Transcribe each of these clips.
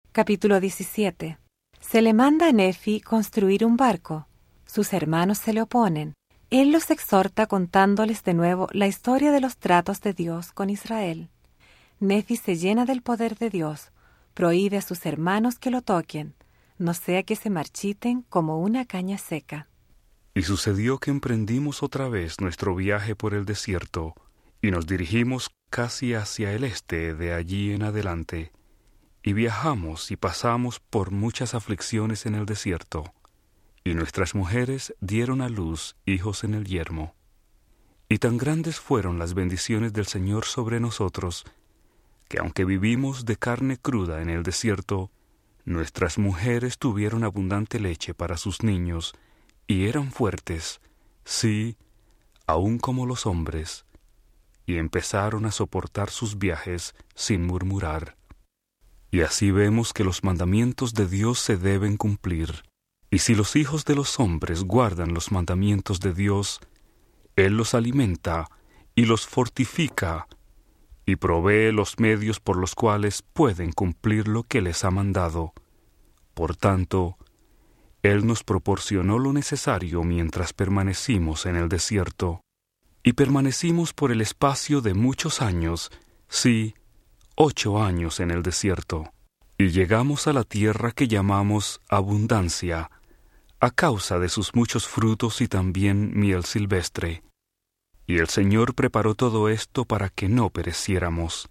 Capítulo 17. Se le manda a Nefi construir un barco. Sus hermanos se le oponen. Él los exhorta contándoles de nuevo la historia de los tratos de Dios con Israel. Nefi se llena del poder de Dios, prohíbe a sus hermanos que lo toquen, no sea que se marchiten como una caña seca. Y sucedió que emprendimos otra vez nuestro viaje por el desierto, y nos dirigimos casi hacia el este de allí en adelante, y viajamos y pasamos por muchas aflicciones en el desierto, y nuestras mujeres dieron a luz hijos en el yermo. Y tan grandes fueron las bendiciones del Señor sobre nosotros, que aunque vivimos de carne cruda en el desierto, nuestras mujeres tuvieron abundante leche para sus niños, y eran fuertes, sí, aun como los hombres, y empezaron a soportar sus viajes sin murmurar. Y así vemos que los mandamientos de Dios se deben cumplir, y si los hijos de los hombres guardan los mandamientos de Dios, Él los alimenta y los fortifica, y provee los medios por los cuales pueden cumplir lo que les ha mandado. Por tanto, Él nos proporcionó lo necesario mientras permanecimos en el desierto, y permanecimos por el espacio de muchos años, sí, 8 años en el desierto, y llegamos a la tierra que llamamos Abundancia, a causa de sus muchos frutos y también miel silvestre. Y el Señor preparó todo esto para que no pereciéramos.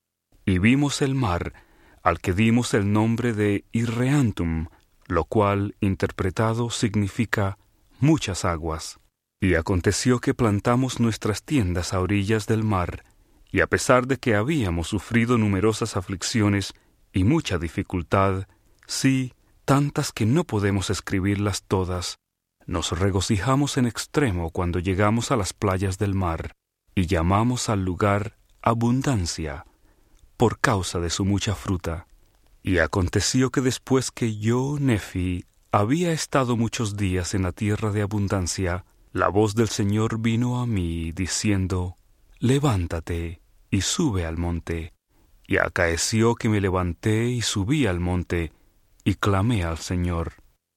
Y vimos el mar, al que dimos el nombre de Irreantum, lo cual, interpretado, significa muchas aguas. Y aconteció que plantamos nuestras tiendas a orillas del mar, y a pesar de que habíamos sufrido numerosas aflicciones y mucha dificultad, sí, tantas que no podemos escribirlas todas, nos regocijamos en extremo cuando llegamos a las playas del mar, y llamamos al lugar Abundancia, por causa de su mucha fruta. Y aconteció que después que yo, Nefi, había estado muchos días en la tierra de Abundancia, la voz del Señor vino a mí, diciendo, «Levántate y sube al monte». Y acaeció que me levanté y subí al monte, y clamé al Señor.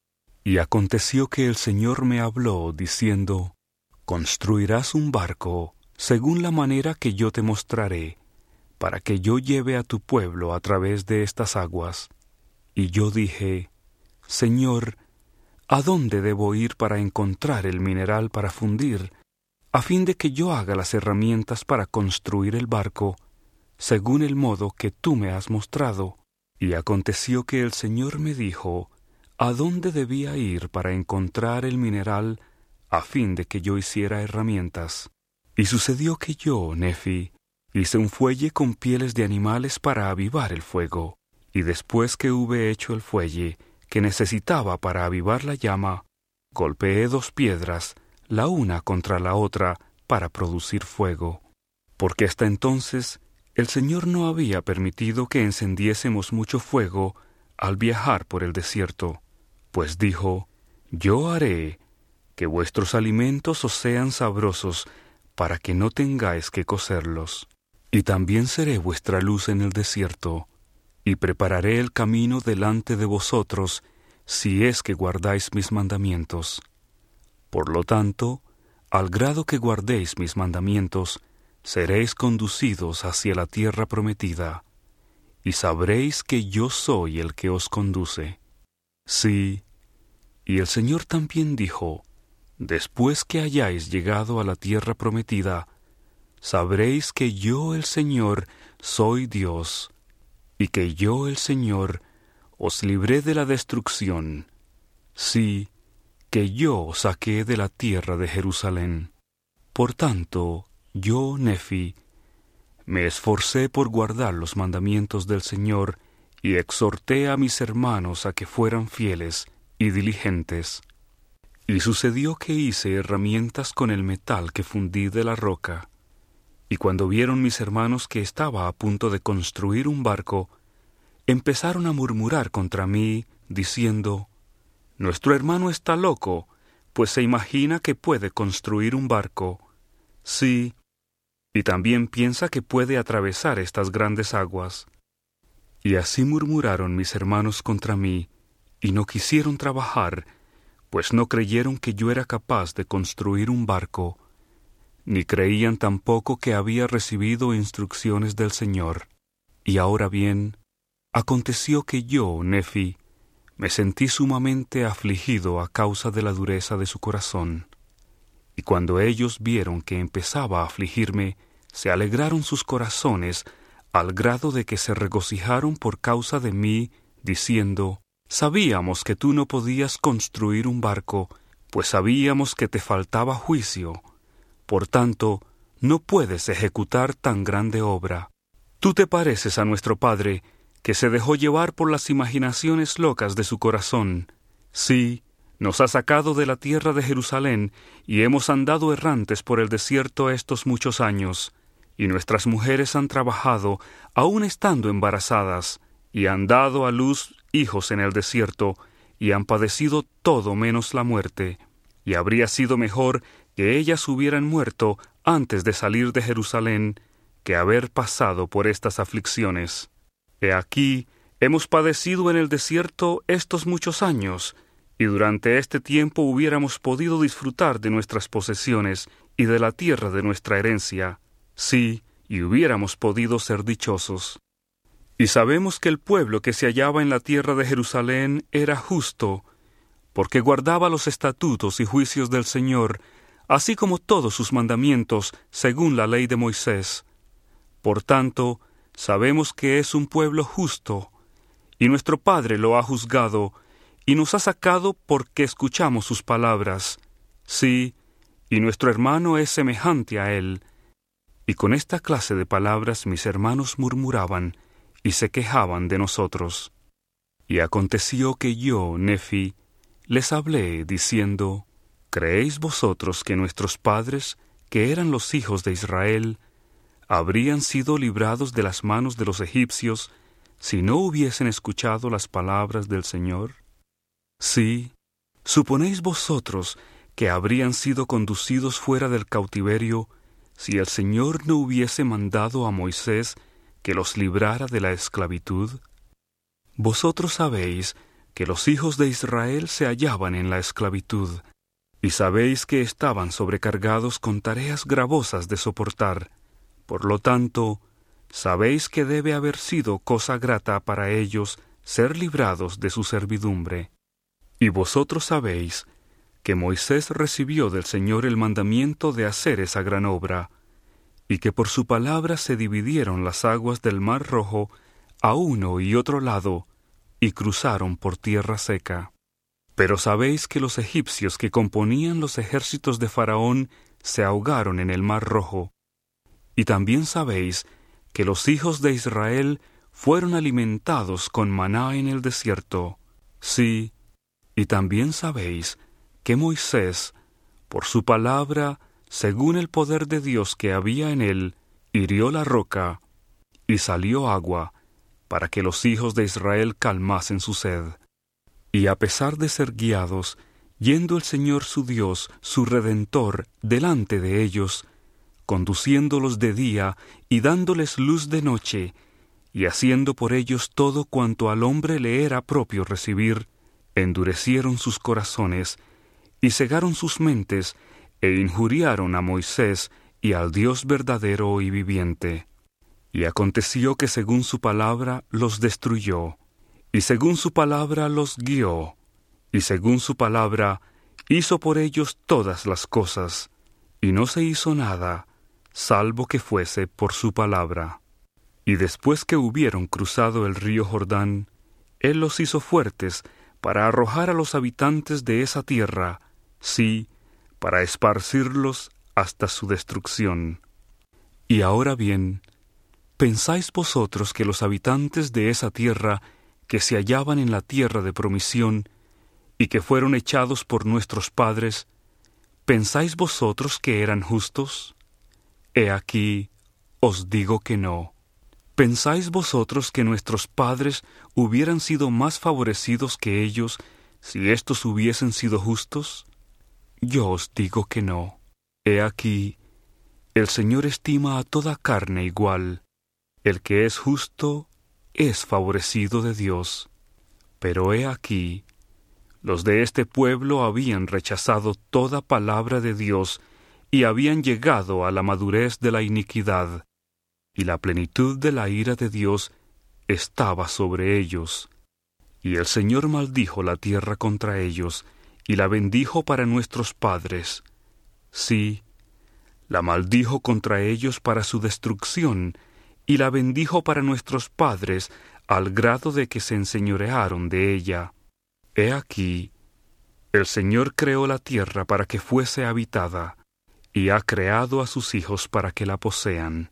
Y aconteció que el Señor me habló, diciendo, «Construirás un barco, según la manera que yo te mostraré, para que yo lleve a tu pueblo a través de estas aguas». Y yo dije, «Señor, ¿a dónde debo ir para encontrar el mineral para fundir, a fin de que yo haga las herramientas para construir el barco, según el modo que tú me has mostrado?» Y aconteció que el Señor me dijo, ¿a dónde debía ir para encontrar el mineral a fin de que yo hiciera herramientas? Y sucedió que yo, Nefi, hice un fuelle con pieles de animales para avivar el fuego, y después que hube hecho el fuelle que necesitaba para avivar la llama, golpeé 2 piedras, la una contra la otra, para producir fuego. Porque hasta entonces el Señor no había permitido que encendiésemos mucho fuego al viajar por el desierto, pues dijo, «Yo haré que vuestros alimentos os sean sabrosos, para que no tengáis que cocerlos. Y también seré vuestra luz en el desierto, y prepararé el camino delante de vosotros, si es que guardáis mis mandamientos. Por lo tanto, al grado que guardéis mis mandamientos, seréis conducidos hacia la tierra prometida, y sabréis que yo soy el que os conduce». Sí, y el Señor también dijo, «Después que hayáis llegado a la tierra prometida, sabréis que yo el Señor soy Dios, y que yo el Señor os libré de la destrucción, sí, que yo os saqué de la tierra de Jerusalén. Por tanto, yo, Nefi, me esforcé por guardar los mandamientos del Señor y exhorté a mis hermanos a que fueran fieles y diligentes. Y sucedió que hice herramientas con el metal que fundí de la roca. Y cuando vieron mis hermanos que estaba a punto de construir un barco, empezaron a murmurar contra mí, diciendo, «Nuestro hermano está loco, pues se imagina que puede construir un barco. Sí, y también piensa que puede atravesar estas grandes aguas». Y así murmuraron mis hermanos contra mí, y no quisieron trabajar, pues no creyeron que yo era capaz de construir un barco, ni creían tampoco que había recibido instrucciones del Señor. Y ahora bien, aconteció que yo, Nefi, me sentí sumamente afligido a causa de la dureza de su corazón. Y cuando ellos vieron que empezaba a afligirme, se alegraron sus corazones, al grado de que se regocijaron por causa de mí, diciendo: Sabíamos que tú no podías construir un barco, pues sabíamos que te faltaba juicio. Por tanto, no puedes ejecutar tan grande obra. Tú te pareces a nuestro padre, que se dejó llevar por las imaginaciones locas de su corazón. Sí, nos ha sacado de la tierra de Jerusalén, y hemos andado errantes por el desierto estos muchos años, y nuestras mujeres han trabajado, aun estando embarazadas, y han dado a luz hijos en el desierto, y han padecido todo menos la muerte. Y habría sido mejor que ellas hubieran muerto antes de salir de Jerusalén, que haber pasado por estas aflicciones. He aquí, hemos padecido en el desierto estos muchos años, y durante este tiempo hubiéramos podido disfrutar de nuestras posesiones y de la tierra de nuestra herencia. Sí, y hubiéramos podido ser dichosos. Y sabemos que el pueblo que se hallaba en la tierra de Jerusalén era justo, porque guardaba los estatutos y juicios del Señor, así como todos sus mandamientos, según la ley de Moisés. Por tanto, sabemos que es un pueblo justo, y nuestro Padre lo ha juzgado, y nos ha sacado porque escuchamos sus palabras. Sí, y nuestro hermano es semejante a él. Y con esta clase de palabras mis hermanos murmuraban, y se quejaban de nosotros. Y aconteció que yo, Nefi, les hablé, diciendo: ¿Creéis vosotros que nuestros padres, que eran los hijos de Israel, habrían sido librados de las manos de los egipcios, si no hubiesen escuchado las palabras del Señor? Sí, ¿suponéis vosotros que habrían sido conducidos fuera del cautiverio, si el Señor no hubiese mandado a Moisés que los librara de la esclavitud? Vosotros sabéis que los hijos de Israel se hallaban en la esclavitud, y sabéis que estaban sobrecargados con tareas gravosas de soportar. Por lo tanto, sabéis que debe haber sido cosa grata para ellos ser librados de su servidumbre. Y vosotros sabéis que Moisés recibió del Señor el mandamiento de hacer esa gran obra, y que por su palabra se dividieron las aguas del Mar Rojo a uno y otro lado, y cruzaron por tierra seca. Pero sabéis que los egipcios que componían los ejércitos de Faraón se ahogaron en el Mar Rojo. Y también sabéis que los hijos de Israel fueron alimentados con maná en el desierto. Sí, y también sabéis que Moisés, por su palabra, según el poder de Dios que había en él, hirió la roca, y salió agua, para que los hijos de Israel calmasen su sed. Y a pesar de ser guiados, yendo el Señor su Dios, su Redentor, delante de ellos, conduciéndolos de día y dándoles luz de noche, y haciendo por ellos todo cuanto al hombre le era propio recibir, endurecieron sus corazones, y cegaron sus mentes, e injuriaron a Moisés y al Dios verdadero y viviente. Y aconteció que según su palabra los destruyó, y según su palabra los guió, y según su palabra hizo por ellos todas las cosas, y no se hizo nada, salvo que fuese por su palabra. Y después que hubieron cruzado el río Jordán, él los hizo fuertes para arrojar a los habitantes de esa tierra, sí, para esparcirlos hasta su destrucción. Y ahora bien, ¿pensáis vosotros que los habitantes de esa tierra, que se hallaban en la tierra de promisión, y que fueron echados por nuestros padres, pensáis vosotros que eran justos? He aquí, os digo que no. ¿Pensáis vosotros que nuestros padres hubieran sido más favorecidos que ellos si éstos hubiesen sido justos? Yo os digo que no. He aquí, el Señor estima a toda carne igual, el que es justo es favorecido de Dios. Pero he aquí, los de este pueblo habían rechazado toda palabra de Dios y habían llegado a la madurez de la iniquidad, y la plenitud de la ira de Dios estaba sobre ellos. Y el Señor maldijo la tierra contra ellos, y la bendijo para nuestros padres. Sí, la maldijo contra ellos para su destrucción, y la bendijo para nuestros padres, al grado de que se enseñorearon de ella. He aquí, el Señor creó la tierra para que fuese habitada, y ha creado a sus hijos para que la posean.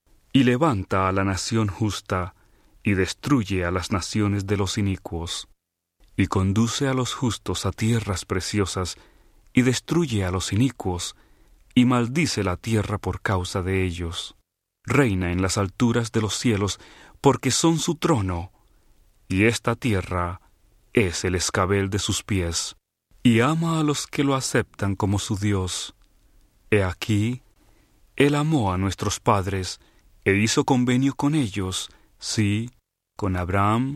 Y levanta a la nación justa, y destruye a las naciones de los inicuos. Y conduce a los justos a tierras preciosas, y destruye a los inicuos, y maldice la tierra por causa de ellos. Reina en las alturas de los cielos, porque son su trono, y esta tierra es el escabel de sus pies, y ama a los que lo aceptan como su Dios. He aquí, Él amó a nuestros padres, e hizo convenio con ellos, sí, con Abraham,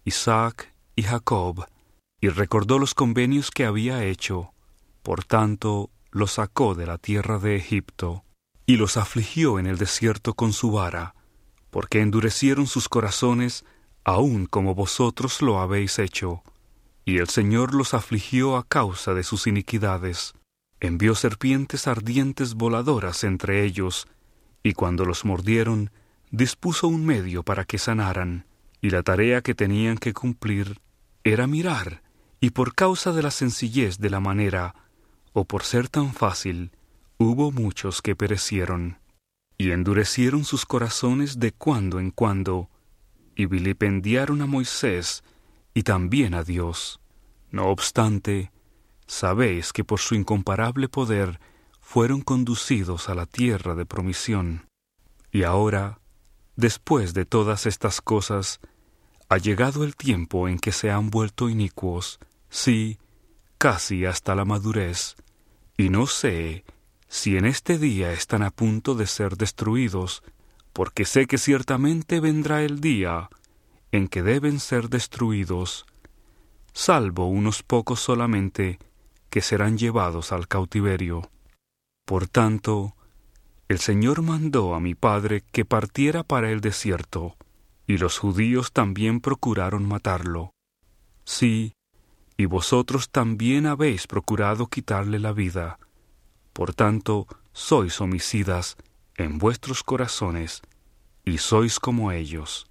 Isaac y Jacob, y recordó los convenios que había hecho. Por tanto, los sacó de la tierra de Egipto, y los afligió en el desierto con su vara, porque endurecieron sus corazones, aun como vosotros lo habéis hecho. Y el Señor los afligió a causa de sus iniquidades. Envió serpientes ardientes voladoras entre ellos, y cuando los mordieron, dispuso un medio para que sanaran, y la tarea que tenían que cumplir era mirar, y por causa de la sencillez de la manera, o por ser tan fácil, hubo muchos que perecieron. Y endurecieron sus corazones de cuando en cuando, y vilipendiaron a Moisés, y también a Dios. No obstante, sabéis que por su incomparable poder fueron conducidos a la tierra de promisión. Y ahora, después de todas estas cosas, ha llegado el tiempo en que se han vuelto inicuos, sí, casi hasta la madurez, y no sé si en este día están a punto de ser destruidos, porque sé que ciertamente vendrá el día en que deben ser destruidos, salvo unos pocos solamente, que serán llevados al cautiverio. Por tanto, el Señor mandó a mi padre que partiera para el desierto, y los judíos también procuraron matarlo. Sí, y vosotros también habéis procurado quitarle la vida. Por tanto, sois homicidas en vuestros corazones, y sois como ellos.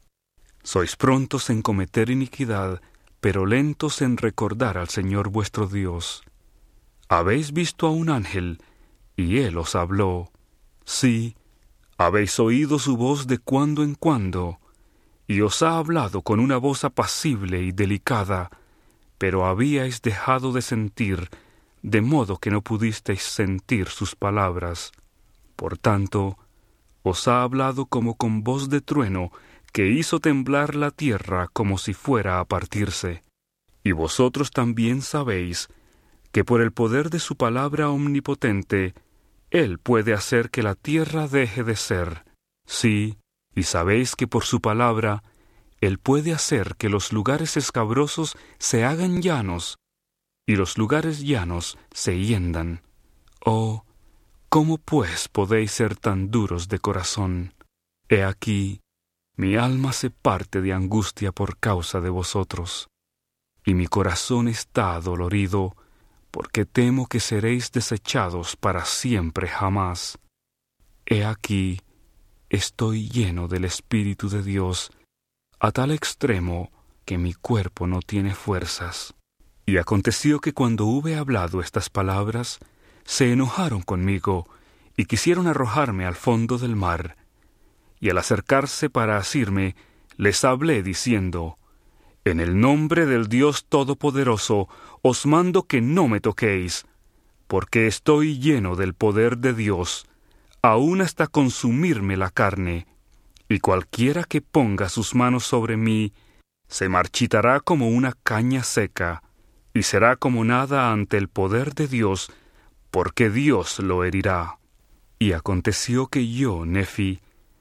Sois prontos en cometer iniquidad, pero lentos en recordar al Señor vuestro Dios. Habéis visto a un ángel, y él os habló. Sí, habéis oído su voz de cuando en cuando, y os ha hablado con una voz apacible y delicada, pero habíais dejado de sentir, de modo que no pudisteis sentir sus palabras. Por tanto, os ha hablado como con voz de trueno, que hizo temblar la tierra como si fuera a partirse. Y vosotros también sabéis que por el poder de su palabra omnipotente, Él puede hacer que la tierra deje de ser. Sí, y sabéis que por su palabra, Él puede hacer que los lugares escabrosos se hagan llanos, y los lugares llanos se hiendan. Oh, ¿cómo pues podéis ser tan duros de corazón? He aquí, mi alma se parte de angustia por causa de vosotros, y mi corazón está adolorido, porque temo que seréis desechados para siempre jamás. He aquí, estoy lleno del Espíritu de Dios, a tal extremo que mi cuerpo no tiene fuerzas. Y aconteció que cuando hube hablado estas palabras, se enojaron conmigo, y quisieron arrojarme al fondo del mar. Y al acercarse para asirme, les hablé diciendo: En el nombre del Dios Todopoderoso, os mando que no me toquéis, porque estoy lleno del poder de Dios, aun hasta consumirme la carne, y cualquiera que ponga sus manos sobre mí, se marchitará como una caña seca, y será como nada ante el poder de Dios, porque Dios lo herirá. Y aconteció que yo, Nefi,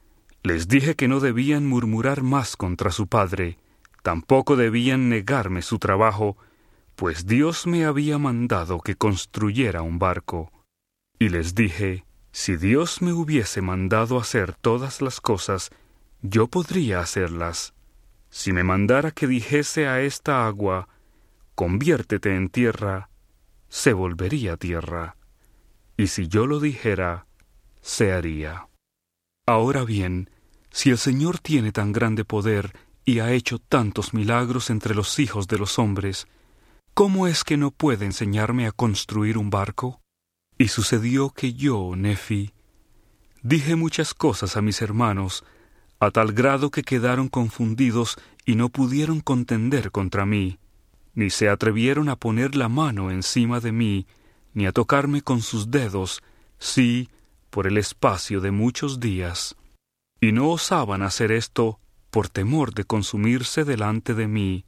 Les dije que no debían murmurar más contra su padre, tampoco debían negarme su trabajo, pues Dios me había mandado que construyera un barco. Y les dije, si Dios me hubiese mandado hacer todas las cosas, yo podría hacerlas. Si me mandara que dijese a esta agua, conviértete en tierra, se volvería tierra. Y si yo lo dijera, se haría. Ahora bien, si el Señor tiene tan grande poder y ha hecho tantos milagros entre los hijos de los hombres, ¿cómo es que no puede enseñarme a construir un barco? Y sucedió que yo, Nefi, dije muchas cosas a mis hermanos, a tal grado que quedaron confundidos y no pudieron contender contra mí, ni se atrevieron a poner la mano encima de mí, ni a tocarme con sus dedos, sí, por el espacio de muchos días. Y no osaban hacer esto por temor de consumirse delante de mí.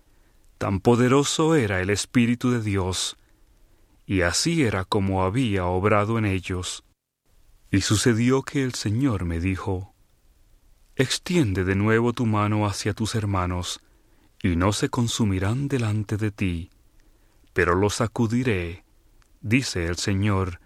Tan poderoso era el Espíritu de Dios, y así era como había obrado en ellos. Y sucedió que el Señor me dijo, extiende de nuevo tu mano hacia tus hermanos, y no se consumirán delante de ti, pero los sacudiré, dice el Señor,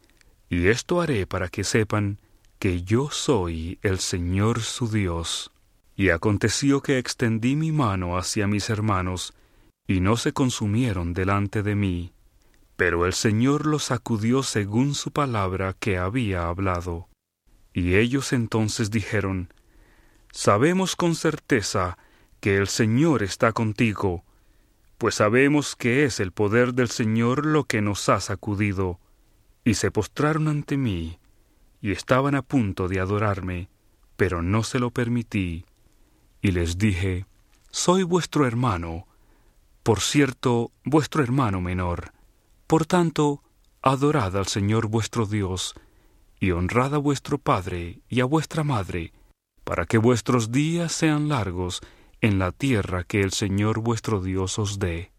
y esto haré para que sepan que yo soy el Señor su Dios. Y aconteció que extendí mi mano hacia mis hermanos, y no se consumieron delante de mí, pero el Señor los sacudió según su palabra que había hablado. Y ellos entonces dijeron, sabemos con certeza que el Señor está contigo, pues sabemos que es el poder del Señor lo que nos ha sacudido. Y se postraron ante mí, y estaban a punto de adorarme, pero no se lo permití. Y les dije, soy vuestro hermano, por cierto, vuestro hermano menor. Por tanto, adorad al Señor vuestro Dios, y honrad a vuestro Padre y a vuestra Madre, para que vuestros días sean largos en la tierra que el Señor vuestro Dios os dé.